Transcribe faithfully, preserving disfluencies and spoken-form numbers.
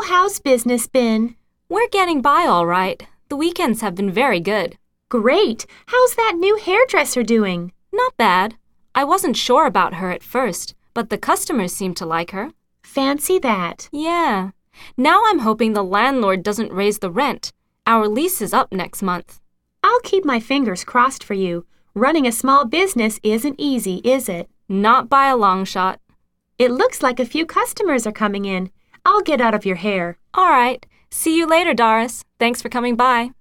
So how's business been? We're getting by all right. The weekends have been very good. Great. How's that new hairdresser doing? Not bad. I wasn't sure about her at first, but the customers seem to like her. Fancy that. Yeah. Now I'm hoping the landlord doesn't raise the rent. Our lease is up next month. I'll keep my fingers crossed for you. Running a small business isn't easy, is it? Not by a long shot. It looks like a few customers are coming in. I'll get out of your hair. All right. See you later, Doris. Thanks for coming by.